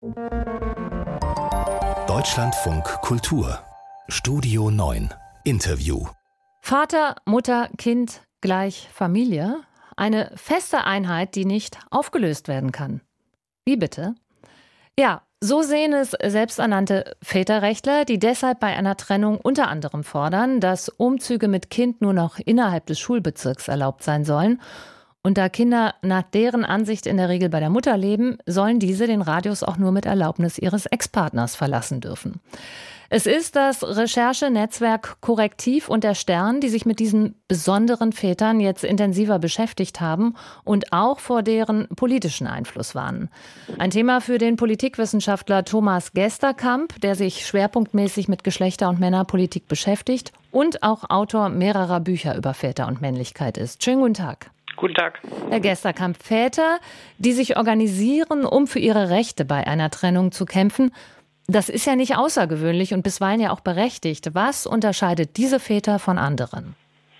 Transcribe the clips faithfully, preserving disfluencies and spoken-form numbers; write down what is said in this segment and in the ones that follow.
Deutschlandfunk Kultur Studio neun Interview. Vater, Mutter, Kind gleich Familie. Eine feste Einheit, die nicht aufgelöst werden kann. Wie bitte? Ja, so sehen es selbsternannte Väterrechtler, die deshalb bei einer Trennung unter anderem fordern, dass Umzüge mit Kind nur noch innerhalb des Schulbezirks erlaubt sein sollen. Und da Kinder nach deren Ansicht in der Regel bei der Mutter leben, sollen diese den Radius auch nur mit Erlaubnis ihres Ex-Partners verlassen dürfen. Es ist das Recherchenetzwerk Korrektiv und der Stern, die sich mit diesen besonderen Vätern jetzt intensiver beschäftigt haben und auch vor deren politischen Einfluss warnen. Ein Thema für den Politikwissenschaftler Thomas Gesterkamp, der sich schwerpunktmäßig mit Geschlechter- und Männerpolitik beschäftigt und auch Autor mehrerer Bücher über Väter und Männlichkeit ist. Schönen guten Tag. Guten Tag. Herr Gesterkamp, Väter, die sich organisieren, um für ihre Rechte bei einer Trennung zu kämpfen, das ist ja nicht außergewöhnlich und bisweilen ja auch berechtigt. Was unterscheidet diese Väter von anderen?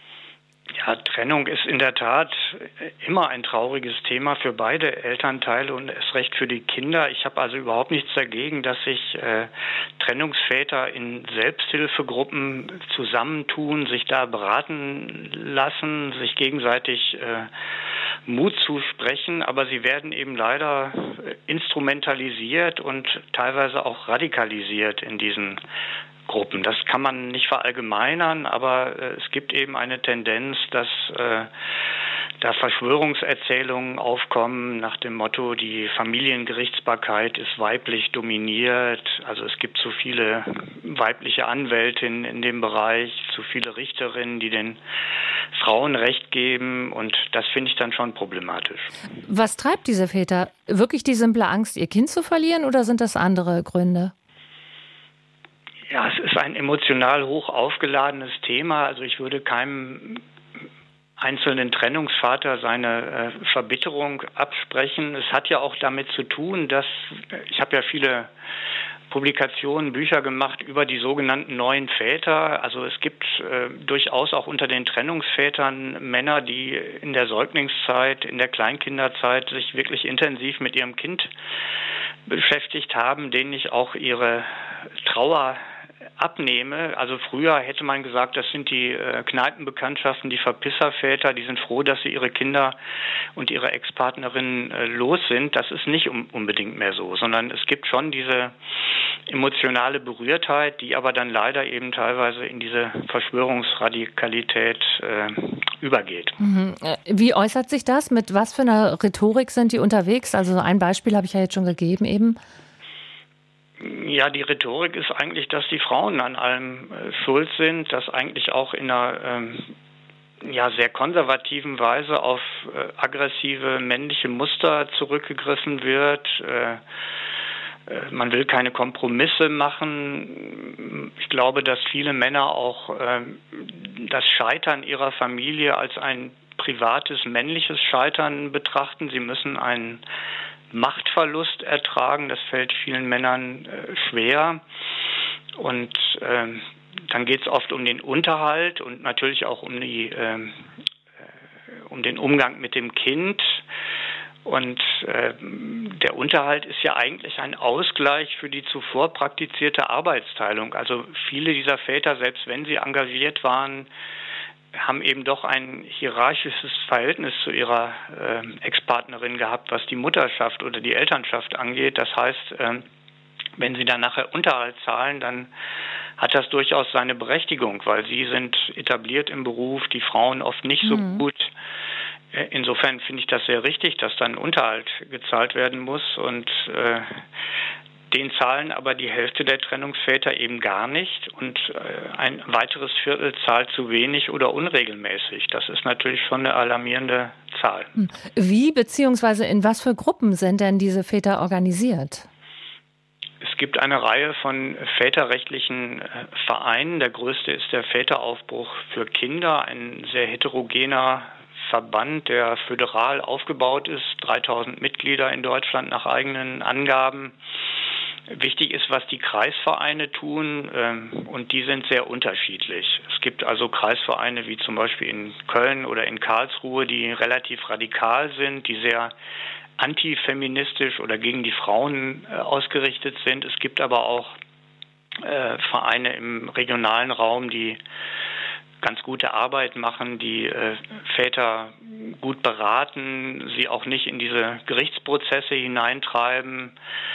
Ja, Trennung ist in der Tat immer ein trauriges Thema für beide Elternteile und erst recht für die Kinder. Ich habe also überhaupt nichts dagegen, dass sich äh, Trennungsväter in Selbsthilfegruppen zusammentun, sich da beraten lassen, sich gegenseitig äh, Mut zusprechen, aber sie werden eben leider instrumentalisiert und teilweise auch radikalisiert in diesen Gruppen. Das kann man nicht verallgemeinern, aber äh, es gibt eben eine Tendenz, dass äh, da Verschwörungserzählungen aufkommen nach dem Motto, die Familiengerichtsbarkeit ist weiblich dominiert. Also es gibt zu viele weibliche Anwältinnen in dem Bereich, zu viele Richterinnen, die den Frauen Recht geben, und das finde ich dann schon problematisch. Was treibt diese Väter? Wirklich die simple Angst, ihr Kind zu verlieren, oder sind das andere Gründe? Ja, es ist ein emotional hoch aufgeladenes Thema. Also ich würde keinem einzelnen Trennungsvater seine äh, Verbitterung absprechen. Es hat ja auch damit zu tun, dass ich habe ja viele Publikationen, Bücher gemacht über die sogenannten neuen Väter. Also es gibt äh, durchaus auch unter den Trennungsvätern Männer, die in der Säuglingszeit, in der Kleinkinderzeit sich wirklich intensiv mit ihrem Kind beschäftigt haben, denen ich auch ihre Trauer abnehme. Also früher hätte man gesagt, das sind die äh, Kneipenbekanntschaften, die Verpisserväter, die sind froh, dass sie ihre Kinder und ihre Ex-Partnerinnen äh, los sind. Das ist nicht um, unbedingt mehr so, sondern es gibt schon diese emotionale Berührtheit, die aber dann leider eben teilweise in diese Verschwörungsradikalität äh, übergeht. Mhm. Wie äußert sich das? Mit was für einer Rhetorik sind die unterwegs? Also ein Beispiel habe ich ja jetzt schon gegeben eben. Ja, die Rhetorik ist eigentlich, dass die Frauen an allem äh, schuld sind, dass eigentlich auch in einer ähm, ja, sehr konservativen Weise auf äh, aggressive männliche Muster zurückgegriffen wird. Äh, äh, man will keine Kompromisse machen. Ich glaube, dass viele Männer auch äh, das Scheitern ihrer Familie als ein privates männliches Scheitern betrachten. Sie müssen einen Machtverlust ertragen, das fällt vielen Männern äh, schwer, und äh, dann geht es oft um den Unterhalt und natürlich auch um die äh, um den Umgang mit dem Kind, und äh, der Unterhalt ist ja eigentlich ein Ausgleich für die zuvor praktizierte Arbeitsteilung. Also viele dieser Väter, selbst wenn sie engagiert waren, haben eben doch ein hierarchisches Verhältnis zu ihrer äh, Ex-Partnerin gehabt, was die Mutterschaft oder die Elternschaft angeht. Das heißt, äh, wenn sie dann nachher Unterhalt zahlen, dann hat das durchaus seine Berechtigung, weil sie sind etabliert im Beruf, die Frauen oft nicht so mhm. gut. Insofern finde ich das sehr richtig, dass dann Unterhalt gezahlt werden muss, und äh, den zahlen aber die Hälfte der Trennungsväter eben gar nicht, und äh, ein weiteres Viertel zahlt zu wenig oder unregelmäßig. Das ist natürlich schon eine alarmierende Zahl. Wie bzw. in was für Gruppen sind denn diese Väter organisiert? Es gibt eine Reihe von väterrechtlichen äh, Vereinen. Der größte ist der Väteraufbruch für Kinder, ein sehr heterogener Verband, der föderal aufgebaut ist, dreitausend Mitglieder in Deutschland nach eigenen Angaben. Wichtig ist, was die Kreisvereine tun, ähm, und die sind sehr unterschiedlich. Es gibt also Kreisvereine wie zum Beispiel in Köln oder in Karlsruhe, die relativ radikal sind, die sehr antifeministisch oder gegen die Frauen äh, ausgerichtet sind. Es gibt aber auch äh, Vereine im regionalen Raum, die ganz gute Arbeit machen, die äh, Väter gut beraten, sie auch nicht in diese Gerichtsprozesse hineintreiben.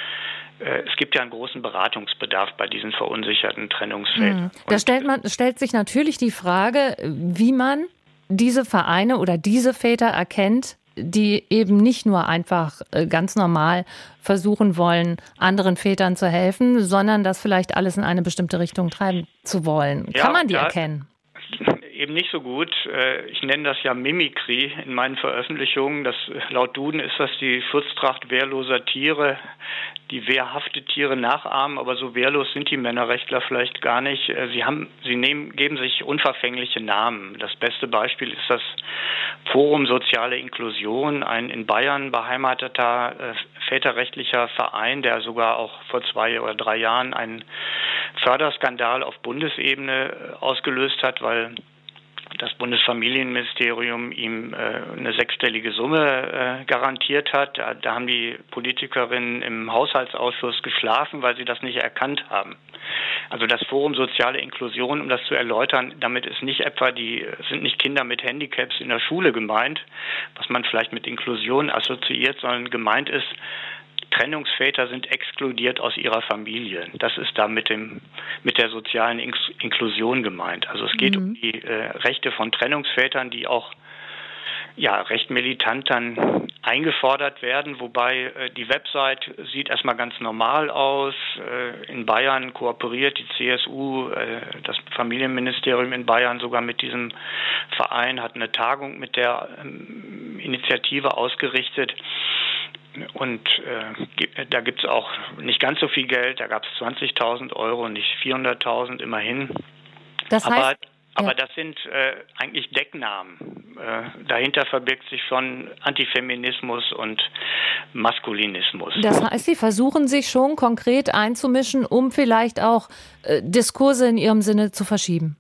Äh, es gibt ja einen großen Beratungsbedarf bei diesen verunsicherten Trennungsvätern. Mhm. Da stellt man, stellt sich natürlich die Frage, wie man diese Vereine oder diese Väter erkennt, die eben nicht nur einfach ganz normal versuchen wollen, anderen Vätern zu helfen, sondern das vielleicht alles in eine bestimmte Richtung treiben zu wollen. Ja, Kann man die ja, erkennen? Eben nicht so gut. Ich nenne das ja Mimikry in meinen Veröffentlichungen. Das, laut Duden ist das die Schutztracht wehrloser Tiere, die wehrhafte Tiere nachahmen, aber so wehrlos sind die Männerrechtler vielleicht gar nicht. Sie haben, sie nehmen, geben sich unverfängliche Namen. Das beste Beispiel ist das Forum Soziale Inklusion, ein in Bayern beheimateter äh, väterrechtlicher Verein, der sogar auch vor zwei oder drei Jahren einen Förderskandal auf Bundesebene äh, ausgelöst hat, weil das Bundesfamilienministerium ihm äh, eine sechsstellige Summe äh, garantiert hat. Da, da haben die Politikerinnen im Haushaltsausschuss geschlafen, weil sie das nicht erkannt haben. Also das Forum Soziale Inklusion, um das zu erläutern, damit ist nicht etwa die, sind nicht Kinder mit Handicaps in der Schule gemeint, was man vielleicht mit Inklusion assoziiert, sondern gemeint ist, Trennungsväter sind exkludiert aus ihrer Familie. Das ist da mit dem mit der sozialen Ink- Inklusion gemeint. Also es geht mhm. um die äh, Rechte von Trennungsvätern, die auch ja recht militant dann eingefordert werden, wobei äh, die Website sieht erstmal ganz normal aus. Äh, in Bayern kooperiert die C S U, äh, das Familienministerium in Bayern sogar mit diesem Verein, hat eine Tagung mit der ähm, Initiative ausgerichtet. Und äh, da gibt es auch nicht ganz so viel Geld, da gab es zwanzigtausend Euro, nicht vierhunderttausend immerhin. Das heißt, aber, aber ja. das sind äh, eigentlich Decknamen. Äh, dahinter verbirgt sich schon Antifeminismus und Maskulinismus. Das heißt, Sie versuchen sich schon konkret einzumischen, um vielleicht auch äh, Diskurse in Ihrem Sinne zu verschieben.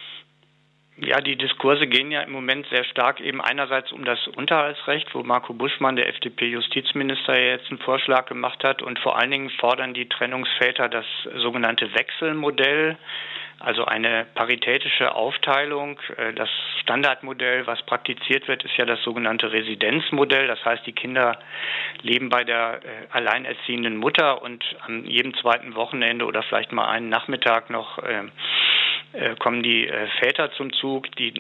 Ja, die Diskurse gehen ja im Moment sehr stark eben einerseits um das Unterhaltsrecht, wo Marco Buschmann, der F D P-Justizminister, ja jetzt einen Vorschlag gemacht hat. Und vor allen Dingen fordern die Trennungsväter das sogenannte Wechselmodell, also eine paritätische Aufteilung. Das Standardmodell, was praktiziert wird, ist ja das sogenannte Residenzmodell. Das heißt, die Kinder leben bei der alleinerziehenden Mutter und an jedem zweiten Wochenende oder vielleicht mal einen Nachmittag noch kommen die äh, Väter zum Zug. Die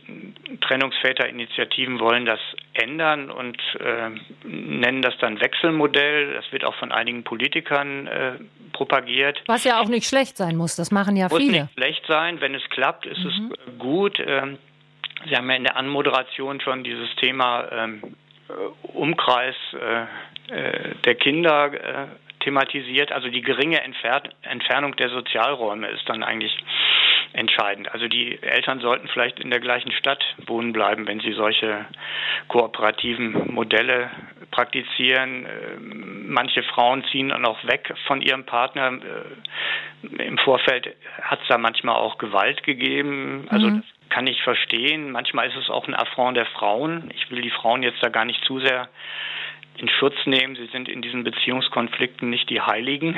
Trennungsväterinitiativen wollen das ändern und äh, nennen das dann Wechselmodell. Das wird auch von einigen Politikern äh, propagiert. Was ja auch nicht schlecht sein muss, das machen ja muss viele. Muss nicht schlecht sein, wenn es klappt, ist mhm. es gut. Ähm, Sie haben ja in der Anmoderation schon dieses Thema ähm, Umkreis äh, äh, der Kinder äh, thematisiert. Also die geringe Entfer- Entfernung der Sozialräume ist dann eigentlich entscheidend. Also die Eltern sollten vielleicht in der gleichen Stadt wohnen bleiben, wenn sie solche kooperativen Modelle praktizieren. Manche Frauen ziehen dann auch weg von ihrem Partner. Im Vorfeld hat es da manchmal auch Gewalt gegeben. Also mhm. das kann ich verstehen. Manchmal ist es auch ein Affront der Frauen. Ich will die Frauen jetzt da gar nicht zu sehr in Schutz nehmen. Sie sind in diesen Beziehungskonflikten nicht die Heiligen.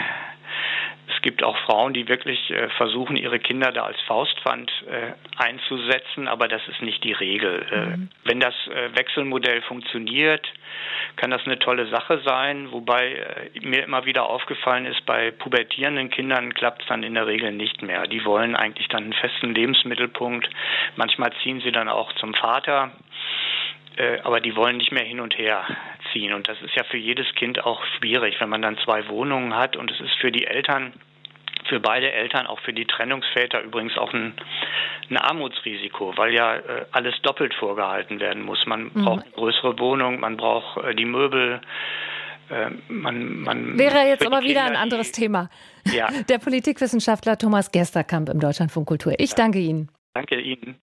Es gibt auch Frauen, die wirklich äh, versuchen, ihre Kinder da als Faustpfand äh, einzusetzen, aber das ist nicht die Regel. Äh, mhm. Wenn das äh, Wechselmodell funktioniert, kann das eine tolle Sache sein, wobei äh, mir immer wieder aufgefallen ist, bei pubertierenden Kindern klappt es dann in der Regel nicht mehr. Die wollen eigentlich dann einen festen Lebensmittelpunkt. Manchmal ziehen sie dann auch zum Vater. Äh, aber die wollen nicht mehr hin und her ziehen. Und das ist ja für jedes Kind auch schwierig, wenn man dann zwei Wohnungen hat. Und es ist für die Eltern, für beide Eltern, auch für die Trennungsväter übrigens auch ein, ein Armutsrisiko, weil ja äh, alles doppelt vorgehalten werden muss. Man mhm. braucht eine größere Wohnung, man braucht äh, die Möbel. Äh, man, man Wäre jetzt aber wieder Kinder, ein anderes die, Thema. Ja. Der Politikwissenschaftler Thomas Gersterkamp im Deutschlandfunk Kultur. Ich danke Ihnen. Danke Ihnen.